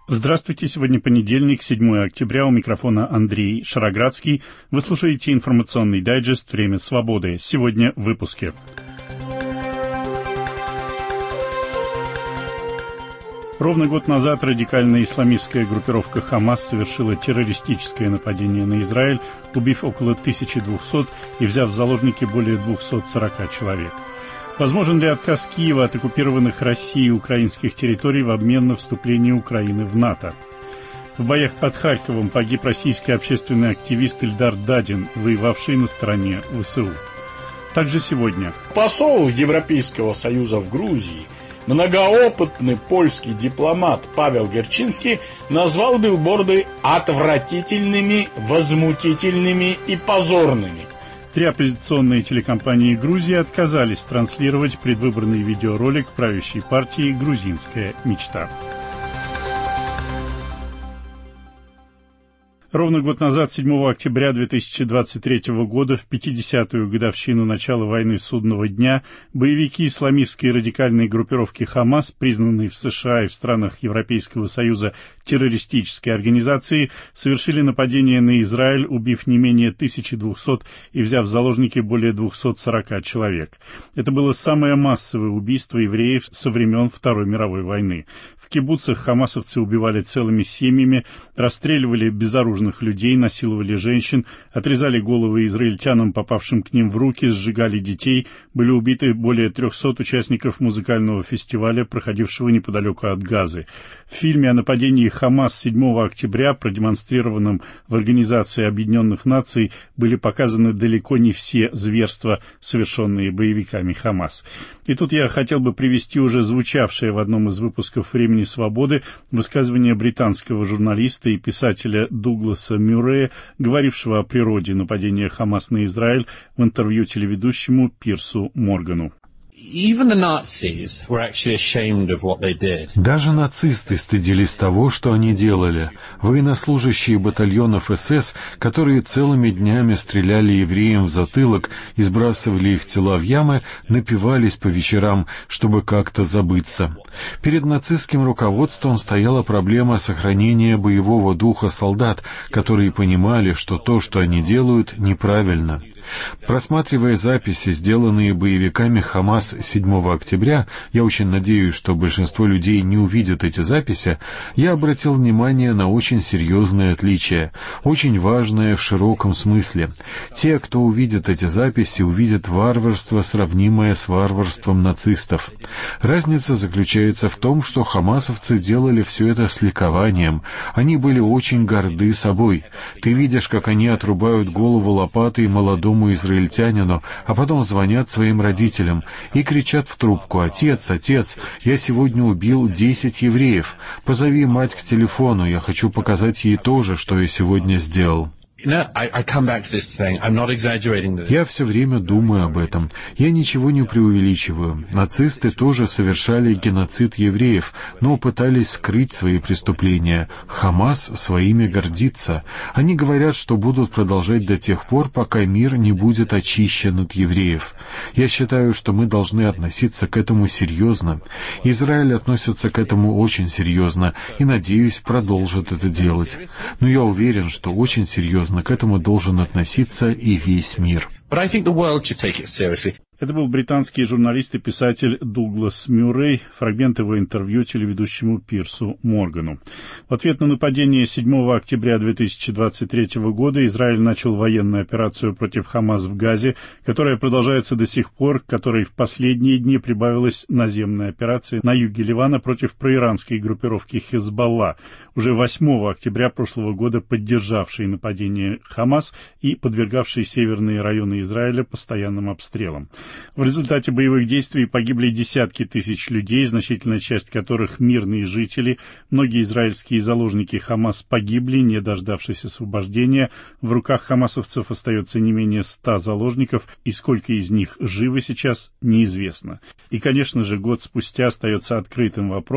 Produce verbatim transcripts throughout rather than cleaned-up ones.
Здравствуйте, сегодня понедельник, седьмое октября, у микрофона Андрей Шароградский. Вы слушаете информационный дайджест «Время свободы». Сегодня в выпуске. Ровно год назад радикальная исламистская группировка «Хамас» совершила террористическое нападение на Израиль, убив около тысячи двухсот и взяв в заложники более двухсот сорока человек. Возможен ли отказ Киева от оккупированных Россией украинских территорий в обмен на вступление Украины в НАТО? В боях под Харьковом погиб российский общественный активист Ильдар Дадин, воевавший на стороне ВСУ. Также сегодня. Посол Европейского Союза в Грузии, многоопытный польский дипломат Павел Герчинский назвал билборды отвратительными, возмутительными и позорными. Три оппозиционные телекомпании Грузии отказались транслировать предвыборный видеоролик правящей партии «Грузинская мечта». Ровно год назад, седьмого октября две тысячи двадцать третьего года, в пятидесятую годовщину начала войны Судного дня, боевики исламистской радикальной группировки «Хамас», признанные в США и в странах Европейского Союза террористической организацией, совершили нападение на Израиль, убив не менее тысячи двухсот и взяв в заложники более двухсот сорока человек. Это было самое массовое убийство евреев со времен Второй мировой войны. В кибуцах хамасовцы убивали целыми семьями, расстреливали безоружных людей, насиловали женщин, отрезали головы израильтянам, попавшим к ним в руки, сжигали детей. Были убиты более трехсот участников музыкального фестиваля, проходившего неподалеку от Газы. В фильме о нападении Хамас седьмого октября, продемонстрированном в Организации Объединенных Наций, были показаны далеко не все зверства, совершенные боевиками Хамас. И тут я хотел бы привести уже звучавшее в одном из выпусков «Времени свободы» высказывание британского журналиста и писателя Дугласа Мюррея, говорившего о природе нападения Хамас на Израиль в интервью телеведущему Пирсу Моргану. Даже нацисты стыдились того, что они делали. Военнослужащие батальонов эс эс, которые целыми днями стреляли евреям в затылок и сбрасывали их тела в ямы, напивались по вечерам, чтобы как-то забыться. Перед нацистским руководством стояла проблема сохранения боевого духа солдат, которые понимали, что то, что они делают, неправильно. Просматривая записи, сделанные боевиками Хамас седьмого октября, я очень надеюсь, что большинство людей не увидят эти записи, я обратил внимание на очень серьезное отличие, очень важное в широком смысле. Те, кто увидит эти записи, увидят варварство, сравнимое с варварством нацистов. Разница заключается в том, что хамасовцы делали все это с ликованием. Они были очень горды собой. Ты видишь, как они отрубают голову лопатой молодому израильтянину, а потом звонят своим родителям и кричат в трубку: «Отец, отец, я сегодня убил десять евреев. Позови мать к телефону, я хочу показать ей тоже, что я сегодня сделал». Я все время думаю об этом. Я ничего не преувеличиваю. Нацисты тоже совершали геноцид евреев, но пытались скрыть свои преступления. Хамас своими гордится. Они говорят, что будут продолжать до тех пор, пока мир не будет очищен от евреев. Я считаю, что мы должны относиться к этому серьезно. Израиль относится к этому очень серьезно и, надеюсь, продолжит это делать. Но я уверен, что очень серьезно к этому должен относиться и весь мир. Это был британский журналист и писатель Дуглас Мюррей, фрагмент его интервью телеведущему Пирсу Моргану. В ответ на нападение седьмого октября две тысячи двадцать третьего года Израиль начал военную операцию против Хамас в Газе, которая продолжается до сих пор, к которой в последние дни прибавилась наземная операция на юге Ливана против проиранской группировки Хезболла, уже восьмого октября прошлого года поддержавшей нападение Хамас и подвергавшей северные районы Израиля постоянным обстрелам. В результате боевых действий погибли десятки тысяч людей, значительная часть которых мирные жители. Многие израильские заложники Хамас погибли, не дождавшись освобождения. В руках хамасовцев остается не менее ста заложников, и сколько из них живы сейчас, неизвестно. И, конечно же, год спустя остается открытым вопрос,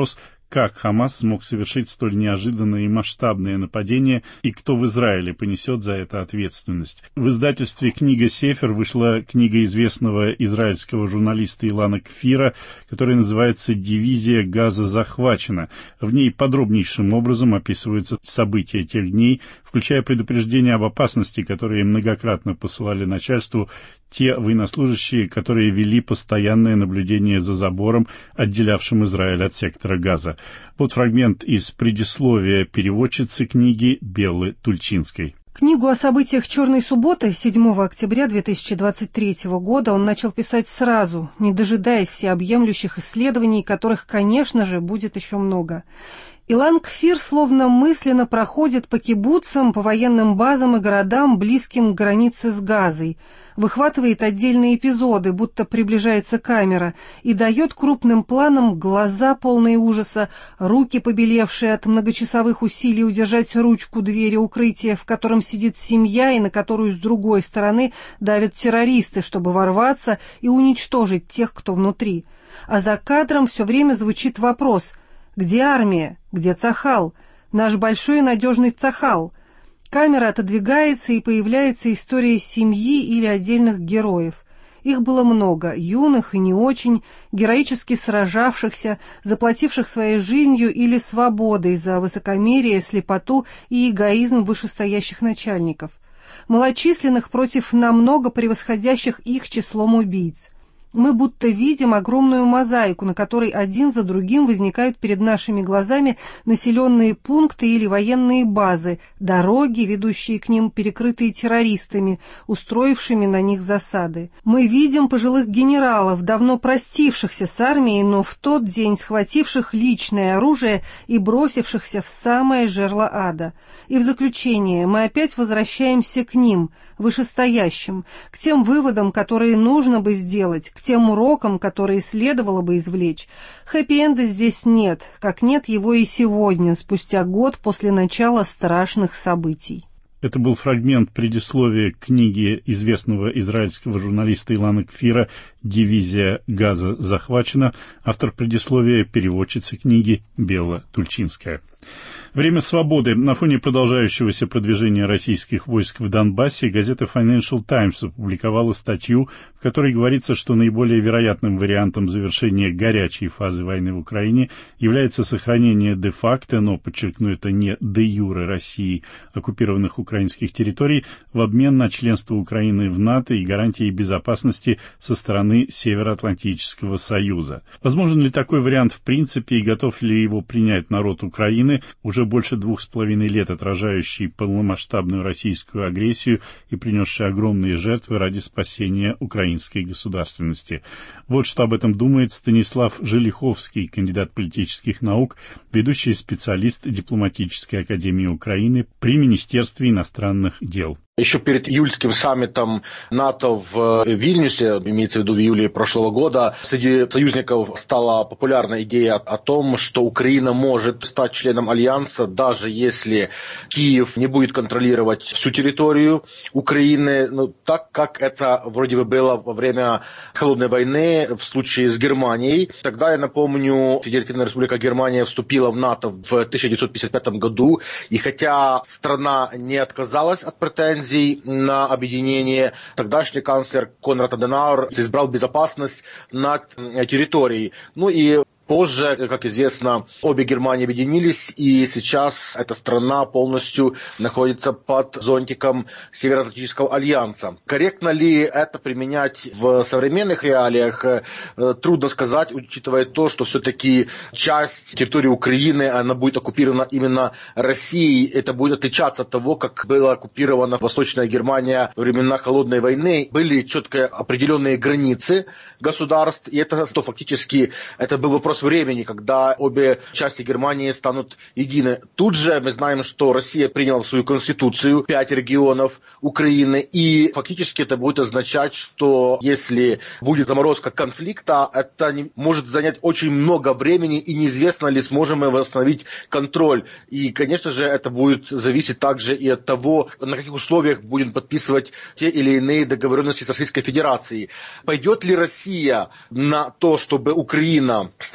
как Хамас смог совершить столь неожиданное и масштабное нападение, и кто в Израиле понесет за это ответственность. В издательстве «Книга Сефер» вышла книга известного израильского журналиста Илана Кфира, которая называется «Дивизия Газа захвачена». В ней подробнейшим образом описываются события тех дней, включая предупреждения об опасности, которые многократно посылали начальству те военнослужащие, которые вели постоянное наблюдение за забором, отделявшим Израиль от сектора Газа. Вот фрагмент из предисловия переводчицы книги Беллы Тульчинской. Книгу о событиях «Черной субботы» седьмого октября две тысячи двадцать третьего года он начал писать сразу, не дожидаясь всеобъемлющих исследований, которых, конечно же, будет еще много. Илан Кфир словно мысленно проходит по кибуцам, по военным базам и городам, близким к границе с Газой, выхватывает отдельные эпизоды, будто приближается камера, и дает крупным планом глаза, полные ужаса, руки, побелевшие от многочасовых усилий удержать ручку двери укрытия, в котором сидит семья и на которую с другой стороны давят террористы, чтобы ворваться и уничтожить тех, кто внутри. А за кадром все время звучит вопрос: где армия? Где Цахал? Наш большой и надежный Цахал? Камера отодвигается, и появляется история семьи или отдельных героев. Их было много, юных и не очень, героически сражавшихся, заплативших своей жизнью или свободой за высокомерие, слепоту и эгоизм вышестоящих начальников. Малочисленных против намного превосходящих их числом убийц. Мы будто видим огромную мозаику, на которой один за другим возникают перед нашими глазами населенные пункты или военные базы, дороги, ведущие к ним, перекрытые террористами, устроившими на них засады. Мы видим пожилых генералов, давно простившихся с армией, но в тот день схвативших личное оружие и бросившихся в самое жерло ада. И в заключение мы опять возвращаемся к ним, вышестоящим, к тем выводам, которые нужно бы сделать, к тем урокам, которые следовало бы извлечь. Хэппи-энда здесь нет, как нет его и сегодня, спустя год после начала страшных событий. Это был фрагмент предисловия книги известного израильского журналиста Илана Кфира «Дивизия Газа захвачена». Автор предисловия — переводчица книги Белла Тульчинская. Время свободы. На фоне продолжающегося продвижения российских войск в Донбассе газета Financial Times опубликовала статью, в которой говорится, что наиболее вероятным вариантом завершения горячей фазы войны в Украине является сохранение де-факто, но, подчеркну, это не де-юре России, оккупированных украинских территорий в обмен на членство Украины в НАТО и гарантии безопасности со стороны Североатлантического Союза. Возможен ли такой вариант в принципе и готов ли его принять народ Украины, уже больше двух с половиной лет отражающий полномасштабную российскую агрессию и принесший огромные жертвы ради спасения украинской государственности? Вот что об этом думает Станислав Желиховский, кандидат политических наук, ведущий специалист дипломатической академии Украины при Министерстве иностранных дел. Еще перед июльским саммитом НАТО в Вильнюсе, имеется в виду в июле прошлого года, среди союзников стала популярна идея о том, что Украина может стать членом Альянса, даже если Киев не будет контролировать всю территорию Украины, ну, так как это вроде бы было во время Холодной войны в случае с Германией. Тогда, я напомню, Федеративная Республика Германия вступила в НАТО в тысяча девятьсот пятьдесят пятом году, и хотя страна не отказалась от претензий на объединение, тогдашний канцлер Конрад Аденауэр избрал безопасность над территорией. Ну и позже, как известно, обе Германии объединились, и сейчас эта страна полностью находится под зонтиком Североатлантического альянса. Корректно ли это применять в современных реалиях? Трудно сказать, учитывая то, что все-таки часть территории Украины, она будет оккупирована именно Россией. Это будет отличаться от того, как была оккупирована Восточная Германия во времена Холодной войны. Были четко определенные границы государств, и это что фактически это был вопрос времени, когда обе части Германии станут едины. Тут же мы знаем, что Россия приняла в свою конституцию пять регионов Украины, и фактически это будет означать, что если будет заморозка конфликта, это не, может занять очень много времени, и неизвестно ли сможем мы восстановить контроль. И, конечно же, это будет зависеть также и от того, на каких условиях будем подписывать те или иные договоренности с Российской Федерацией. Пойдет ли Россия на то, чтобы Украина стала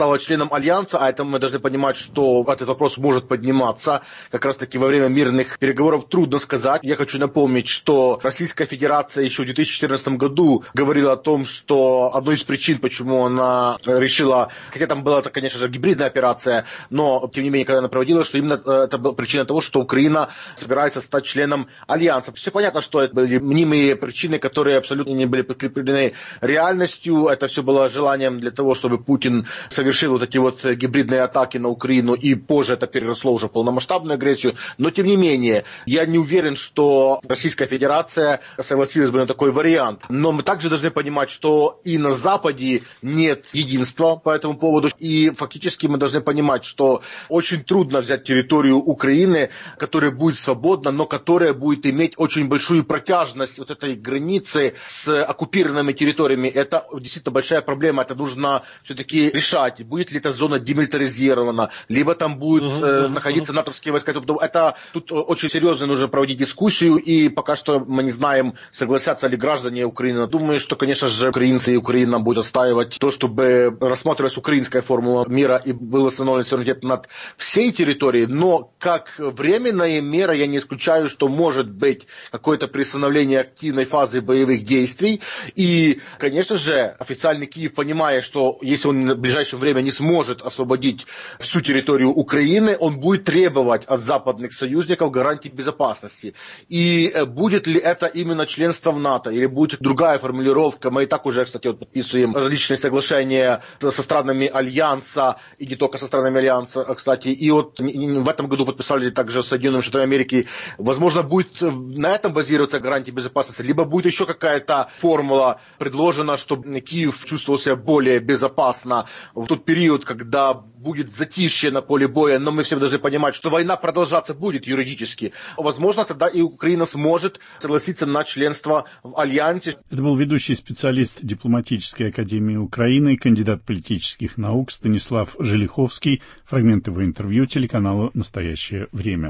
стала членом Альянса, а это мы должны понимать, что этот вопрос может подниматься как раз-таки во время мирных переговоров, трудно сказать. Я хочу напомнить, что Российская Федерация еще в две тысячи четырнадцатом году говорила о том, что одной из причин, почему она решила, хотя там была, конечно же, гибридная операция, но, тем не менее, когда она проводила, что именно это была причина того, что Украина собирается стать членом Альянса. Все понятно, что это были мнимые причины, которые абсолютно не были подкреплены реальностью. Это все было желанием для того, чтобы Путин совершил вот эти вот гибридные атаки на Украину, и позже это переросло уже в полномасштабную агрессию. Но, тем не менее, я не уверен, что Российская Федерация согласилась бы на такой вариант. Но мы также должны понимать, что и на Западе нет единства по этому поводу. И фактически мы должны понимать, что очень трудно взять территорию Украины, которая будет свободна, но которая будет иметь очень большую протяжность вот этой границы с оккупированными территориями. Это действительно большая проблема. Это нужно все-таки решать. Будет ли эта зона демилитаризирована, либо там будут э, находиться натовские войска. Это тут очень серьезно нужно проводить дискуссию, и пока что мы не знаем, согласятся ли граждане Украины. Думаю, что, конечно же, украинцы и Украина будут отстаивать то, чтобы рассматривалась украинская формула мира и был установлен суверенитет над всей территорией, но как временная мера я не исключаю, что может быть какое-то приостановление активной фазы боевых действий. И, конечно же, официальный Киев, понимая, что если он в ближайшее время не сможет освободить всю территорию Украины, он будет требовать от западных союзников гарантий безопасности. И будет ли это именно членство в НАТО, или будет другая формулировка? Мы и так уже, кстати, вот подписываем различные соглашения со странами Альянса, и не только со странами Альянса, кстати. И вот в этом году подписали также с Соединенными Штатами Америки. Возможно, будет на этом базироваться гарантия безопасности, либо будет еще какая-то формула предложена, чтобы Киев чувствовал себя более безопасно в тот период, когда будет затишье на поле боя. Но мы все должны понимать, что война продолжаться будет юридически. Возможно, тогда и Украина сможет согласиться на членство в Альянсе. Это был ведущий специалист Дипломатической академии Украины, кандидат политических наук Станислав Желиховский. Фрагмент его интервью телеканалу «Настоящее время».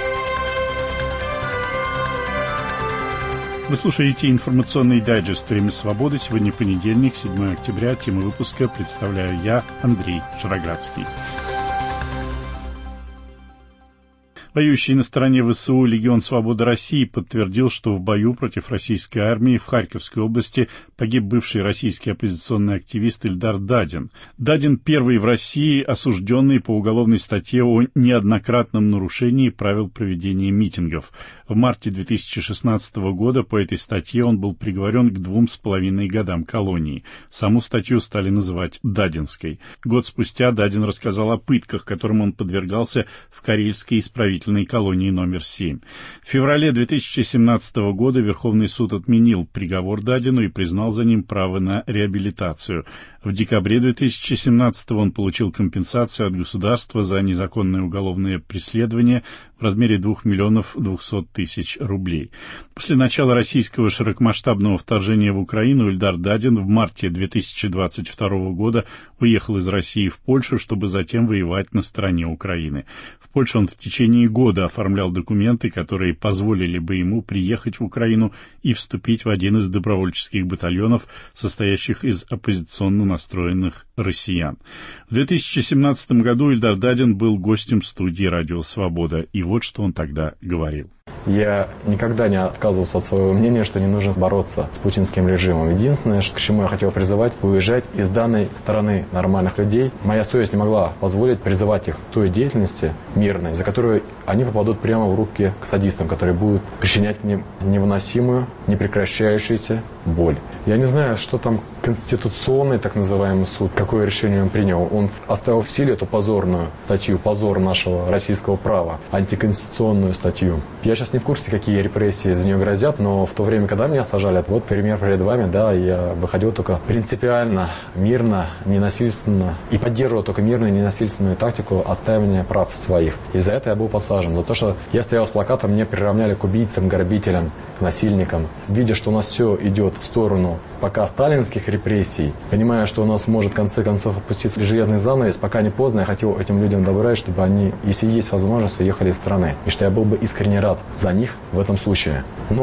Вы слушаете информационный дайджест «Время свободы». Сегодня понедельник, седьмое октября. Тему выпуска представляю я, Андрей Шароградский. Воюющий на стороне ВСУ Легион Свободы России подтвердил, что в бою против российской армии в Харьковской области погиб бывший российский оппозиционный активист Ильдар Дадин. Дадин первый в России осужденный по уголовной статье о неоднократном нарушении правил проведения митингов. В марте две тысячи шестнадцатого года по этой статье он был приговорен к двум с половиной годам колонии. Саму статью стали называть «Дадинской». Год спустя Дадин рассказал о пытках, которым он подвергался в Карельской исправительной колонии номер семь. В феврале две тысячи семнадцатого года Верховный суд отменил приговор Дадину и признал за ним право на реабилитацию. В декабре две тысячи семнадцатого он получил компенсацию от государства за незаконное уголовное преследование в размере двух миллионов двухсот тысяч рублей. После начала российского широкомасштабного вторжения в Украину Ильдар Дадин в марте две тысячи двадцать второго года уехал из России в Польшу, чтобы затем воевать на стороне Украины. В Польше он в течение года оформлял документы, которые позволили бы ему приехать в Украину и вступить в один из добровольческих батальонов, состоящих из оппозиционно настроенных россиян. В две тысячи семнадцатом году Ильдар Дадин был гостем студии «Радио Свобода», и вот что он тогда говорил. Я никогда не отказывался от своего мнения, что не нужно бороться с путинским режимом. Единственное, к чему я хотел призывать, уезжать из данной страны нормальных людей. Моя совесть не могла позволить призывать их к той деятельности мирной, за которую они попадут прямо в руки к садистам, которые будут причинять мне невыносимую, непрекращающуюся боль. Я не знаю, что там конституционный так называемый суд, какое решение он принял. Он оставил в силе эту позорную статью, позор нашего российского права, антиконституционную статью. Я сейчас не в курсе, какие репрессии за нее грозят, но в то время, когда меня сажали, вот пример перед вами, да, я выходил только принципиально, мирно, ненасильственно и поддерживал только мирную, ненасильственную тактику отстаивания прав своих. И за это я был посажен. За то, что я стоял с плакатом, меня приравняли к убийцам, грабителям, к насильникам. Видя, что у нас все идет в сторону пока сталинских репрессий, понимая, что у нас может в конце концов опуститься железный занавес, пока не поздно, я хотел этим людям добавить, чтобы они, если есть возможность, уехали из страны. И что я был бы искренне рад за них в этом случае. Но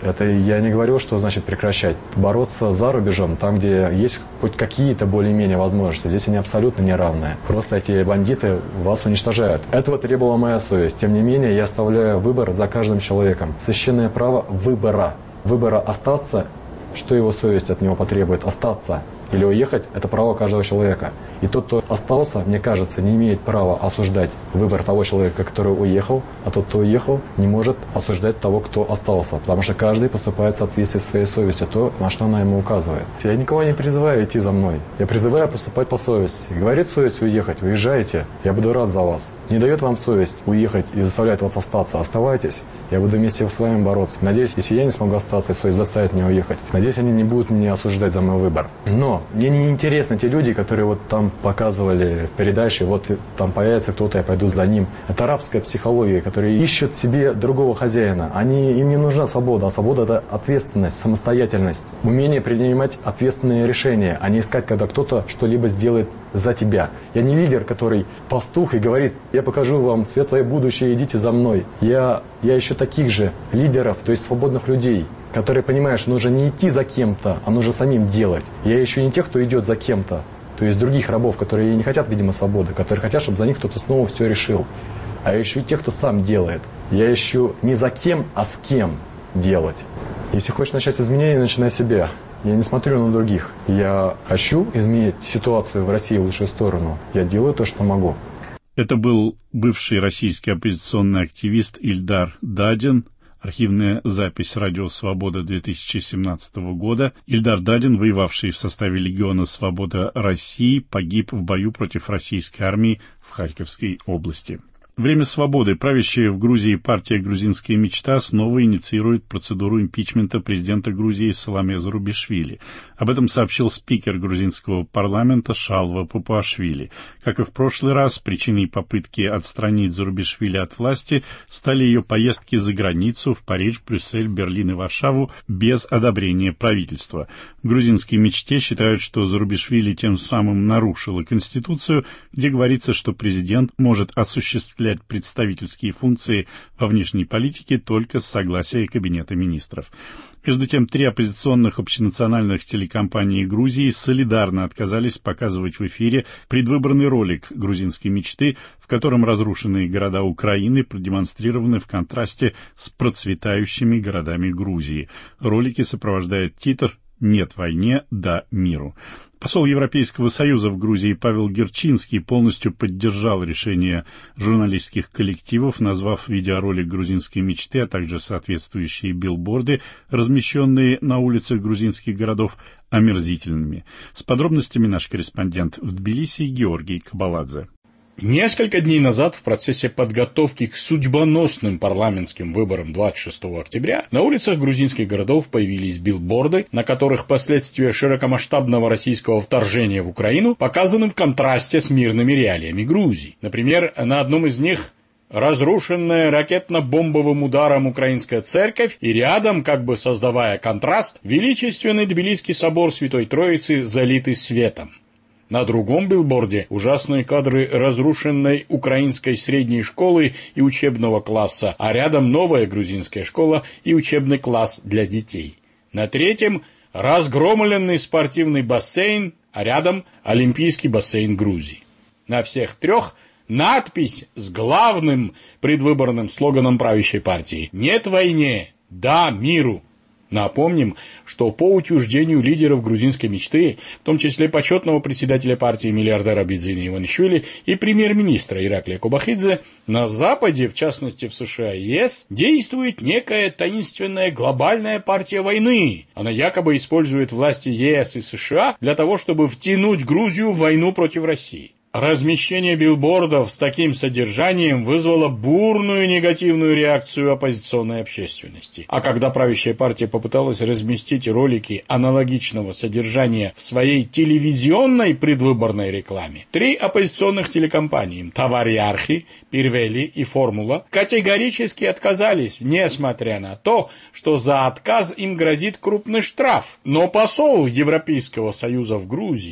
Это я не говорю, что значит прекращать. Бороться за рубежом, там, где есть хоть какие-то более-менее возможности, здесь они абсолютно неравные. Просто эти бандиты вас уничтожают. Этого требовала моя совесть. Тем не менее, я оставляю выбор за каждым человеком. Священное право выбора. Выбора остаться, что его совесть от него потребует, остаться или уехать, это право каждого человека. И тот, кто остался, мне кажется, не имеет права осуждать выбор того человека, который уехал, а тот, кто уехал, не может осуждать того, кто остался, потому что каждый поступает в соответствии со своей совестью, то, на что она ему указывает. Я никого не призываю идти за мной, я призываю поступать по совести. Говорит совесть уехать, уезжайте, я буду рад за вас. Не дает вам совесть уехать и заставляет вас остаться, оставайтесь, я буду вместе с вами бороться. Надеюсь, если я не смогу остаться, и совесть заставит меня уехать, надеюсь, они не будут меня осуждать за мой выбор. Но мне не интересны те люди, которые вот там показывали передачи, вот там появится кто-то, я пойду за ним. Это арабская психология, которые ищут себе другого хозяина. Они, им не нужна свобода, а свобода – это ответственность, самостоятельность, умение принимать ответственные решения, а не искать, когда кто-то что-либо сделает за тебя. Я не лидер, который пастух и говорит: я покажу вам светлое будущее, идите за мной. Я, я ищу таких же лидеров, то есть свободных людей, которые понимают, что нужно не идти за кем-то, а нужно самим делать. Я ищу не тех, кто идет за кем-то, то есть других рабов, которые не хотят, видимо, свободы, которые хотят, чтобы за них кто-то снова все решил. А я ищу тех, кто сам делает. Я ищу не за кем, а с кем делать. Если хочешь начать изменения, начинай с себя. Я не смотрю на других. Я хочу изменить ситуацию в России в лучшую сторону. Я делаю то, что могу. Это был бывший российский оппозиционный активист Ильдар Дадин. Архивная запись «Радио Свобода» две тысячи семнадцатого года. Ильдар Дадин, воевавший в составе Легиона Свобода России, погиб в бою против российской армии в Харьковской области. Время свободы. Правящая в Грузии партия «Грузинская мечта» снова инициирует процедуру импичмента президента Грузии Саломе Зурабишвили. Об этом сообщил спикер грузинского парламента Шалва Папуашвили. Как и в прошлый раз, причиной попытки отстранить Зурабишвили от власти стали ее поездки за границу в Париж, Брюссель, Берлин и Варшаву без одобрения правительства. В «Грузинской мечте» считают, что Зурабишвили тем самым нарушила Конституцию, где говорится, что президент может осуществлять представительские функции во внешней политике только с согласия Кабинета министров. Между тем, три оппозиционных общенациональных телекомпании Грузии солидарно отказались показывать в эфире предвыборный ролик «Грузинской мечты», в котором разрушенные города Украины продемонстрированы в контрасте с процветающими городами Грузии. Ролики сопровождает титр «Нет войне, да миру». Посол Европейского Союза в Грузии Павел Герчинский полностью поддержал решение журналистских коллективов, назвав видеоролик «Грузинской мечты», а также соответствующие билборды, размещенные на улицах грузинских городов, омерзительными. С подробностями наш корреспондент в Тбилиси Георгий Кабаладзе. Несколько дней назад в процессе подготовки к судьбоносным парламентским выборам двадцать шестого октября на улицах грузинских городов появились билборды, на которых последствия широкомасштабного российского вторжения в Украину показаны в контрасте с мирными реалиями Грузии. Например, на одном из них разрушенная ракетно-бомбовым ударом украинская церковь и рядом, как бы создавая контраст, величественный Тбилисский собор Святой Троицы, залитый светом. На другом билборде ужасные кадры разрушенной украинской средней школы и учебного класса, а рядом новая грузинская школа и учебный класс для детей. На третьем разгромленный спортивный бассейн, а рядом Олимпийский бассейн Грузии. На всех трех надпись с главным предвыборным слоганом правящей партии: «Нет войне, да миру». Напомним, что по утверждению лидеров грузинской мечты, в том числе почетного председателя партии миллиардера Бидзина Иванишвили и премьер-министра Ираклия Кобахидзе, на Западе, в частности в США и ЕС, действует некая таинственная глобальная партия войны. Она якобы использует власти ЕС и США для того, чтобы втянуть Грузию в войну против России. Размещение билбордов с таким содержанием вызвало бурную негативную реакцию оппозиционной общественности. А когда правящая партия попыталась разместить ролики аналогичного содержания в своей телевизионной предвыборной рекламе, три оппозиционных телекомпании «Таварьярхи», «Пирвели» и «Формула» категорически отказались, несмотря на то, что за отказ им грозит крупный штраф. Но посол Европейского Союза в Грузии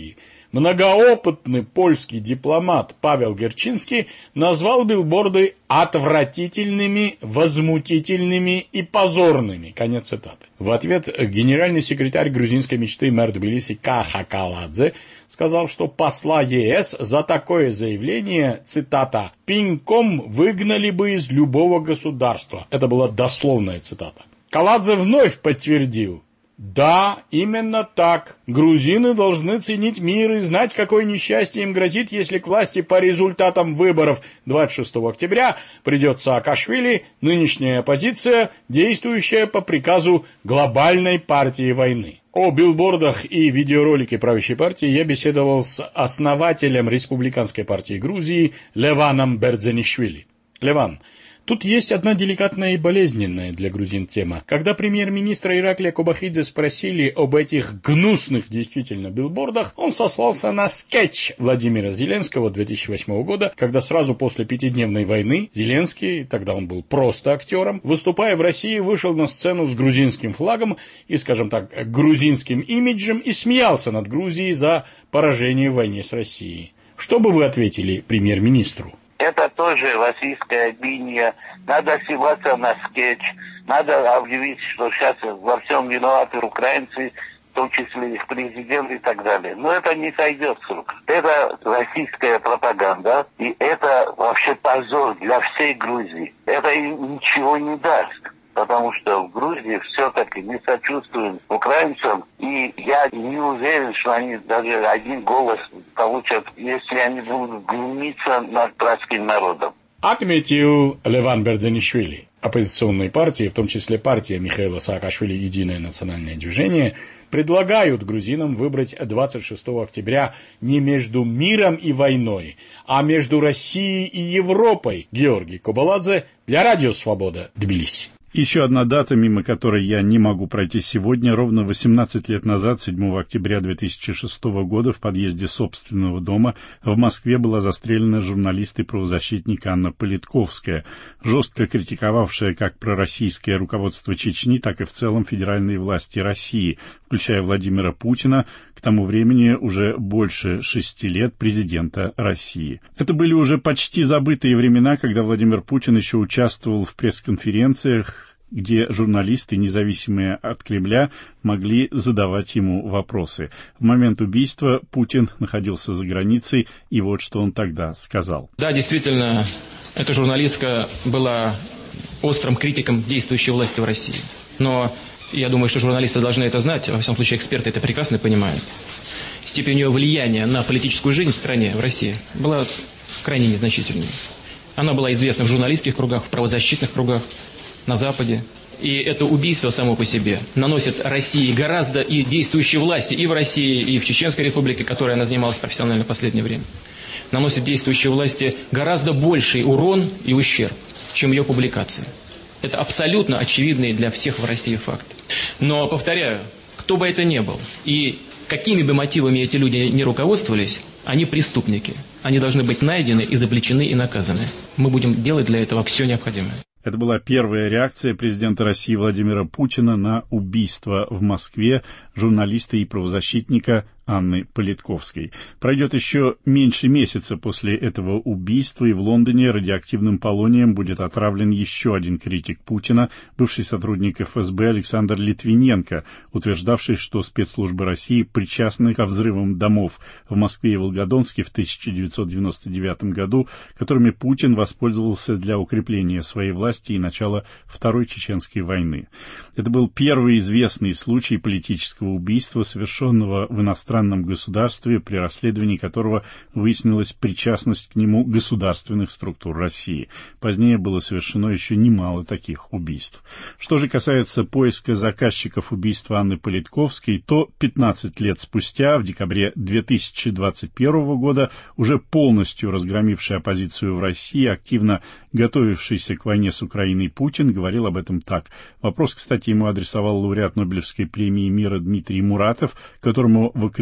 Многоопытный польский дипломат Павел Герчинский назвал билборды отвратительными, возмутительными и позорными. Конец цитаты. В ответ генеральный секретарь грузинской мечты мэр Тбилиси Каха Каладзе сказал, что посла ЕС за такое заявление, цитата, «пинком выгнали бы из любого государства». Это была дословная цитата. Каладзе вновь подтвердил: да, именно так. Грузины должны ценить мир и знать, какое несчастье им грозит, если к власти по результатам выборов двадцать шестого октября придет Саакашвили, нынешняя оппозиция, действующая по приказу глобальной партии войны. О билбордах и видеоролике правящей партии я беседовал с основателем Республиканской партии Грузии Леваном Бердзенишвили. Леван, тут есть одна деликатная и болезненная для грузин тема. Когда премьер-министра Ираклия Кобахидзе спросили об этих гнусных действительно билбордах, он сослался на скетч Владимира Зеленского две тысячи восьмого года, когда сразу после пятидневной войны Зеленский, тогда он был просто актером, выступая в России, вышел на сцену с грузинским флагом и, скажем так, грузинским имиджем и смеялся над Грузией за поражение в войне с Россией. Что бы вы ответили премьер-министру? Это тоже российская линия. Надо ссылаться на скетч. Надо объявить, что сейчас во всем виноваты украинцы, в том числе их президент и так далее. Но это не сойдет с рук. Это российская пропаганда. И это вообще позор для всей Грузии. Это им ничего не даст. Потому что в Грузии все-таки не сочувствуем украинцам. И я не уверен, что они даже один голос получат, если они будут глумиться над пражским народом. Отметил Леван Бердзенишвили. Оппозиционные партии, в том числе партия Михаила Саакашвили «Единое национальное движение», предлагают грузинам выбрать двадцать шестого октября не между миром и войной, а между Россией и Европой. Георгий Кобаладзе для Радио Свобода, Тбилиси. Еще одна дата, мимо которой я не могу пройти сегодня. Ровно восемнадцать лет назад, седьмого октября две тысячи шестого года, в подъезде собственного дома в Москве была застрелена журналист и правозащитник Анна Политковская, жестко критиковавшая как пророссийское руководство Чечни, так и в целом федеральные власти России, включая Владимира Путина, к тому времени уже больше шести лет президента России. Это были уже почти забытые времена, когда Владимир Путин еще участвовал в пресс-конференциях, где журналисты, независимые от Кремля, могли задавать ему вопросы. В момент убийства Путин находился за границей, и вот что он тогда сказал. Да, действительно, эта журналистка была острым критиком действующей власти в России. Но я думаю, что журналисты должны это знать, во всяком случае эксперты это прекрасно понимают. Степень ее влияния на политическую жизнь в стране, в России, была крайне незначительной. Она была известна в журналистских кругах, в правозащитных кругах, на Западе. И это убийство само по себе наносит России гораздо, и действующей власти и в России, и в Чеченской республике, которой она занималась профессионально в последнее время, наносит действующей власти гораздо больший урон и ущерб, чем ее публикация. Это абсолютно очевидный для всех в России факт. Но, повторяю, кто бы это ни был, и какими бы мотивами эти люди не руководствовались, они преступники. Они должны быть найдены, изобличены и наказаны. Мы будем делать для этого все необходимое. Это была первая реакция президента России Владимира Путина на убийство в Москве журналиста и правозащитника Анны Политковской. Пройдет еще меньше месяца после этого убийства, и в Лондоне радиоактивным полонием будет отравлен еще один критик Путина, бывший сотрудник эф эс бэ Александр Литвиненко, утверждавший, что спецслужбы России причастны ко взрывам домов в Москве и Волгодонске в тысяча девятьсот девяносто девятом году, которыми Путин воспользовался для укрепления своей власти и начала Второй Чеченской войны. Это был первый известный случай политического убийства, совершенного в иностранном государстве, при расследовании которого выяснилась причастность к нему государственных структур России. Позднее было совершено еще немало таких убийств. Что же касается поиска заказчиков убийства Анны Политковской, то пятнадцать лет спустя, в декабре две тысячи двадцать первого года, уже полностью разгромивший оппозицию в России, активно готовившийся к войне с Украиной Путин, говорил об этом так. Вопрос, кстати, ему адресовал лауреат Нобелевской премии мира Дмитрий Муратов, которому в аккредитации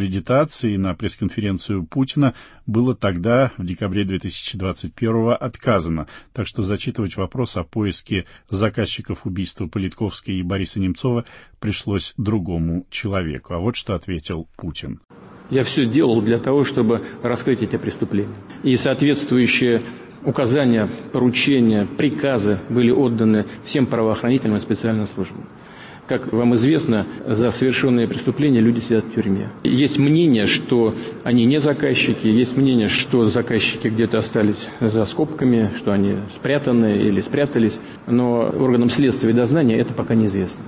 дискредитации на пресс-конференцию Путина было тогда, в декабре две тысячи двадцать первого, отказано. Так что зачитывать вопрос о поиске заказчиков убийства Политковской и Бориса Немцова пришлось другому человеку. А вот что ответил Путин. Я все делал для того, чтобы раскрыть эти преступления. И соответствующие указания, поручения, приказы были отданы всем правоохранительным и специальным службам. Как вам известно, за совершенные преступления люди сидят в тюрьме. Есть мнение, что они не заказчики, есть мнение, что заказчики где-то остались за скобками, что они спрятаны или спрятались, но органам следствия и дознания это пока неизвестно.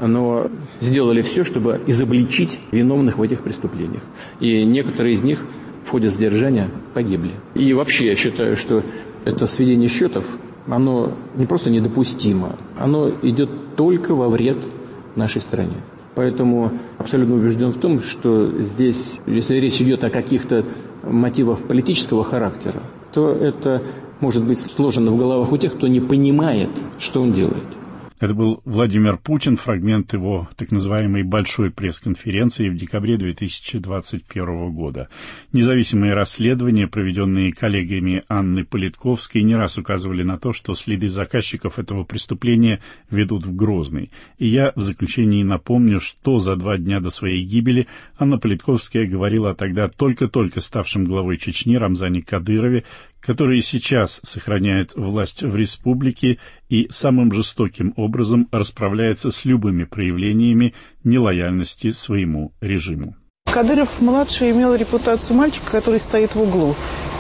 Но сделали все, чтобы изобличить виновных в этих преступлениях. И некоторые из них в ходе задержания погибли. И вообще я считаю, что это сведение счетов, оно не просто недопустимо, оно идет только во вред нашей стране. Поэтому абсолютно убежден в том, что здесь, если речь идет о каких-то мотивах политического характера, то это может быть сложено в головах у тех, кто не понимает, что он делает. Это был Владимир Путин, фрагмент его так называемой большой пресс-конференции в декабре две тысячи двадцать первого года. Независимые расследования, проведенные коллегами Анны Политковской, не раз указывали на то, что следы заказчиков этого преступления ведут в Грозный. И я в заключении напомню, что за два дня до своей гибели Анна Политковская говорила о тогда только-только ставшем главой Чечни Рамзане Кадырове, который сейчас сохраняет власть в республике и самым жестоким образом расправляется с любыми проявлениями нелояльности своему режиму. Кадыров-младший имел репутацию мальчика, который стоит в углу.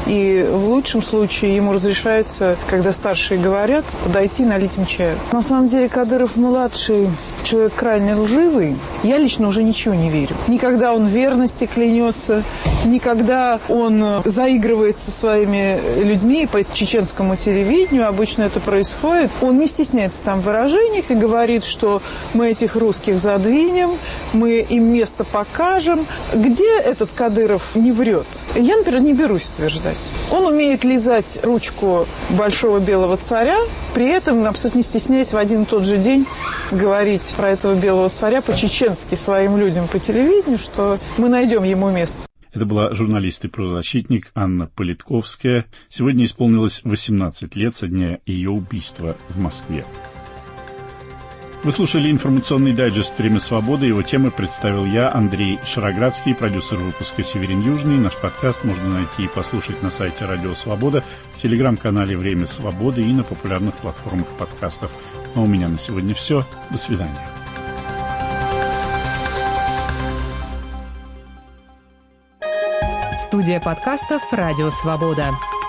И в лучшем случае ему разрешается, когда старшие говорят, подойти и налить им чаю. На самом деле Кадыров-младший человек крайне лживый. Я лично уже ничего не верю. Никогда он в верности клянется, никогда он заигрывает со своими людьми по чеченскому телевидению. Обычно это происходит. Он не стесняется там в выражениях и говорит, что мы этих русских задвинем, мы им место покажем. Где этот Кадыров не врет? Я, например, не берусь утверждать. Он умеет лизать ручку большого белого царя, при этом абсолютно не стесняясь в один и тот же день говорить про этого белого царя по-чеченски своим людям по телевидению, что мы найдем ему место. Это была журналист и правозащитник Анна Политковская. Сегодня исполнилось восемнадцать лет со дня ее убийства в Москве. Вы слушали информационный дайджест «Время свободы». Его темы представил я, Андрей Шароградский, продюсер выпуска «Северин Южный». Наш подкаст можно найти и послушать на сайте «Радио Свобода», в телеграм-канале «Время свободы» и на популярных платформах подкастов. А у меня на сегодня все. До свидания. Студия подкастов «Радио Свобода».